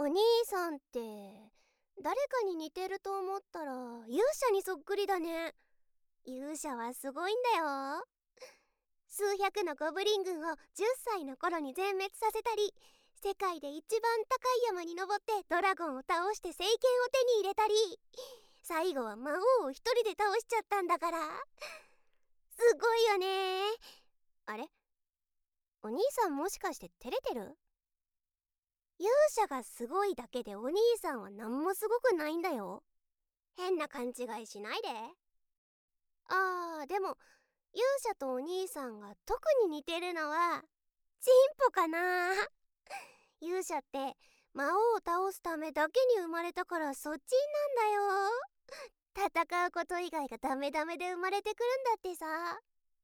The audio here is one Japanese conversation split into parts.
お兄さんって誰かに似てると思ったら勇者にそっくりだね。勇者はすごいんだよ。数百のゴブリン軍を10歳の頃に全滅させたり、世界で一番高い山に登ってドラゴンを倒して聖剣を手に入れたり、最後は魔王を一人で倒しちゃったんだから、すごいよね。あれ、お兄さんもしかして照れてる？勇者がすごいだけでお兄さんは何もすごくないんだよ。変な勘違いしないで。でも勇者とお兄さんが特に似てるのはチンポかな。勇者って魔王を倒すためだけに生まれたからそっちなんだよ。戦うこと以外がダメダメで生まれてくるんだってさ。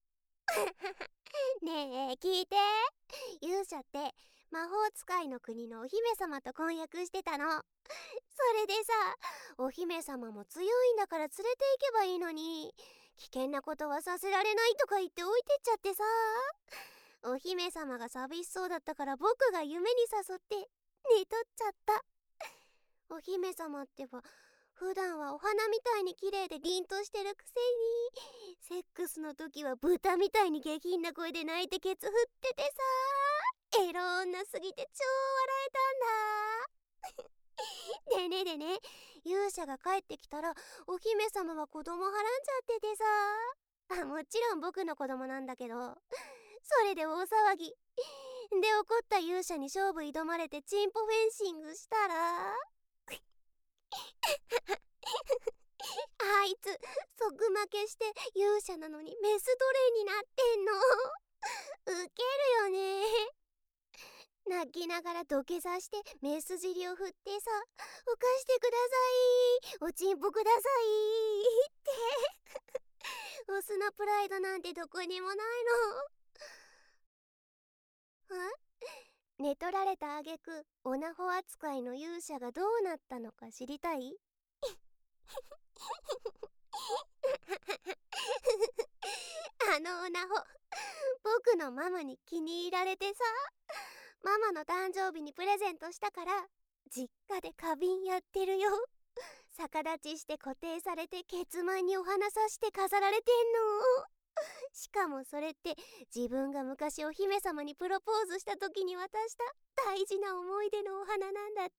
ねえ聞いて、勇者って魔法使いの国のお姫様と婚約してたの。それでさ、お姫様も強いんだから連れて行けばいいのに、危険なことはさせられないとか言って置いてっちゃってさ、お姫様が寂しそうだったから僕が夢に誘って寝取っちゃった。お姫様ってば普段はお花みたいに綺麗で凛としてるくせに、セックスの時は豚みたいに下品な声で泣いてケツ振っててさ、エロ女すぎて超笑えたんだ。でね、勇者が帰ってきたらお姫様は子供はらんじゃっててさ、もちろん僕の子供なんだけど、それで大騒ぎで、怒った勇者に勝負挑まれてチンポフェンシングしたらあいつ即負けして勇者なのにメス奴隷になってんの。ウケるよね。泣きながら土下座してメス尻を振ってさ、おかしてください、おちんぽくださいってオスのプライドなんてどこにもないの。寝取られた挙句オナホ扱いの勇者がどうなったのか知りたい？あのオナホ、僕のママに気に入られてさ、ママの誕生日にプレゼントしたから実家で花瓶やってるよ。逆立ちして固定されてケツマンにお花さして飾られてんの。しかもそれって自分が昔お姫様にプロポーズした時に渡した大事な思い出のお花なんだって。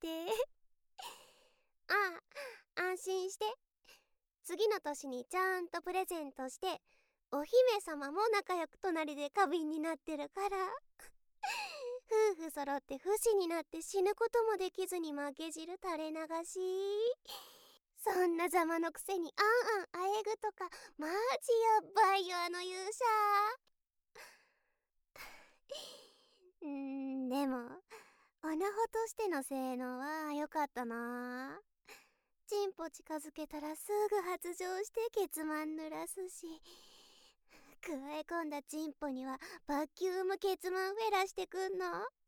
安心して、次の年にちゃんとプレゼントしてお姫様も仲良く隣で花瓶になってるから、夫婦揃って不死になって死ぬこともできずに負け汁垂れ流し。そんなざまのくせにあえぐとかマジやばいよあの勇者。でもオナホとしての性能は良かったな。チンポ近づけたらすぐ発情してケツマン濡らすし、加え込んだチンポにはバキュームケツマンフェラしてくんの。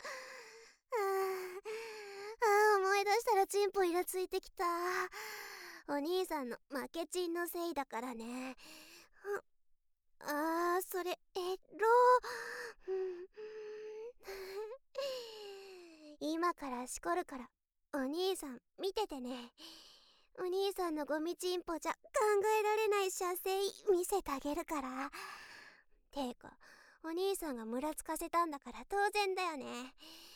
思い出したらチンポイラついてきた。お兄さんの負けチンのせいだからね。それ今からしこるからお兄さん見ててね。お兄さんのゴミチンポじゃ考えられない射精見せてあげるから。てかお兄さんがムラつかせたんだから当然だよね。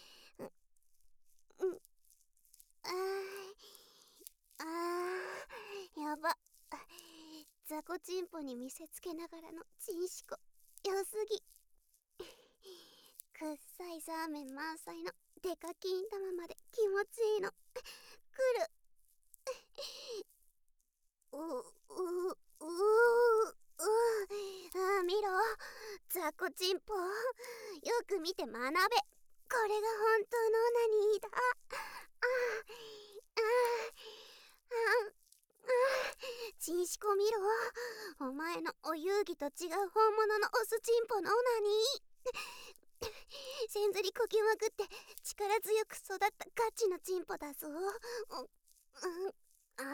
やば。雑魚チンポに見せつけながらのチンシコ良すぎ。くっさいサーメン満載のデカ金玉まで気持ちいいの。くる。見ろ雑魚チンポ、よく見て学べ。これが本当のオナニーだ。チンシコ見ろ、お前のお遊戯と違う本物のオスチンポのオナニー。せんずりこきまくって力強く育ったガチのチンポだぞ。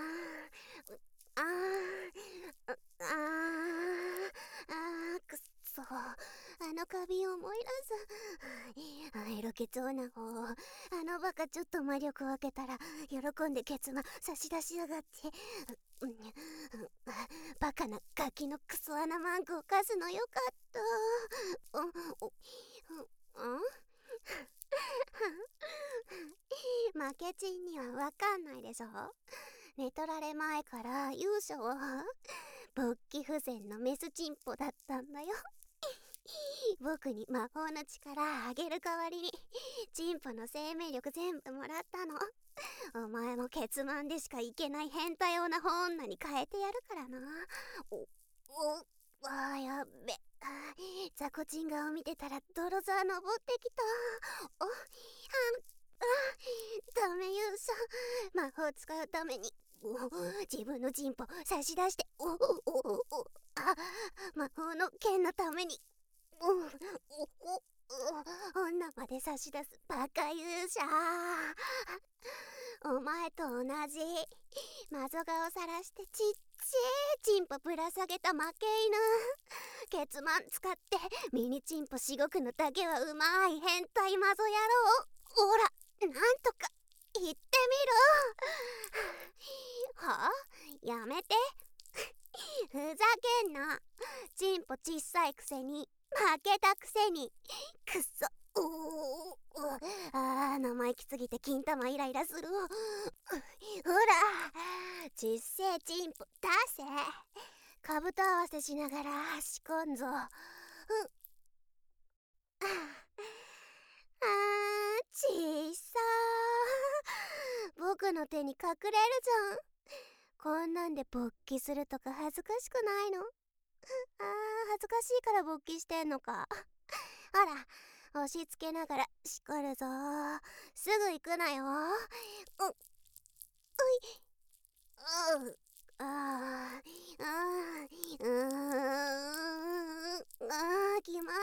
くっそう、あの花瓶思い出す。エロケツ女子、あのバカちょっと魔力分けたら喜んでケツマ差し出しやがって。バカなガキのクソ穴マンクを貸すのよかった。負けちんにはわかんないでしょ。寝取られ前から勇者は勃起不全のメスチンポだったんだよ。僕に魔法の力あげる代わりにチンポの生命力全部もらったの。お前もケツマンでしかいけない変態オナホ女に変えてやるからな。やっべ。ザコチン顔見てたら泥沢登ってきた。ダメ勇者、魔法使うために自分のチンポ差し出して、魔法の剣のために女まで差し出すバカ勇者。お前と同じマゾ顔さらしてちっちゃいチンポぶら下げた負け犬。ケツマン使ってミニチンポしごくのだけはうまい変態マゾ野郎。ほら、なんとか言ってみろ。はあ、やめて。ふざけんな。チンポちっさいくせに負けたくせに。くっそ。生意気すぎて金玉イライラする。ほら、ちっせえチンポ出せ。かぶと合わせしながら仕込んぞ。ちっさー。僕の手に隠れるじゃん。こんなんで勃起するとか恥ずかしくないの？恥ずかしいから勃起してんのか。ほら、押し付けながらしこるぞ。すぐ行くなよ。決ま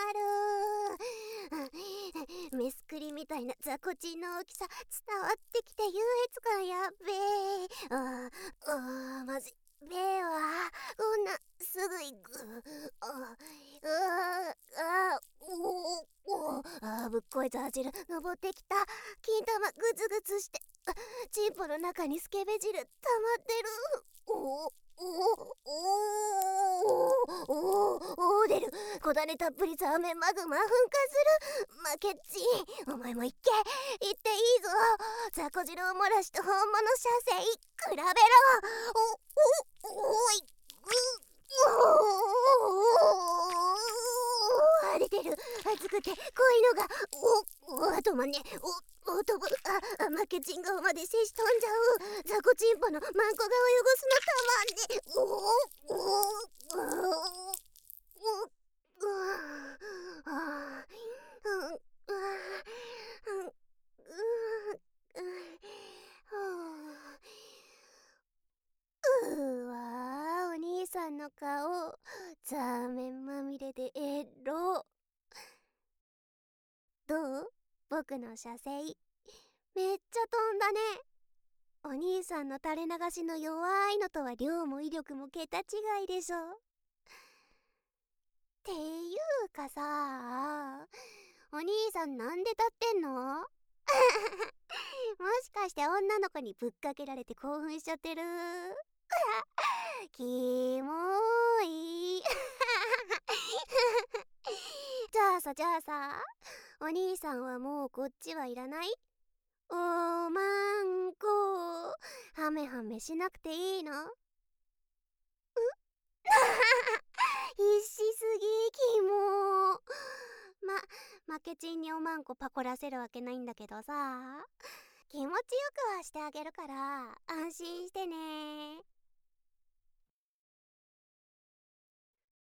る。メスクリみたいなザコチンの大きさ伝わってきて優越感やっべえ。まずい。べえはこんなすぐ行く。ぶっこいザー汁登ってきた。金玉グツグツしてチンポの中にスケベ汁溜まってる。出る。小種たっぷりザーメンマグマ噴火する。負けっち、お前も行っていいぞ。ザコ汁を漏らして本物射精比べろ。出てる。熱くて濃いのが止まんね。飛ぶ。負けチン顔まで接し飛んじゃう。ザコチンポのマンコ顔汚すのたまんね。お兄さんの顔ザーメンまみれでエロ。どう？僕の射精めっちゃ飛んだね。お兄さんの垂れ流しの弱いのとは量も威力も桁違いでしょ。っていうかさ、お兄さんなんで立ってんの？もしかして女の子にぶっかけられて興奮しちゃってる？キモーい。じゃあさ、お兄さんはもうこっちはいらない？おまんこ、ハメハメしなくていいの？必死すぎ、キモ。負けちんにおまんこパコらせるわけないんだけどさ、気持ちよくはしてあげるから安心してね。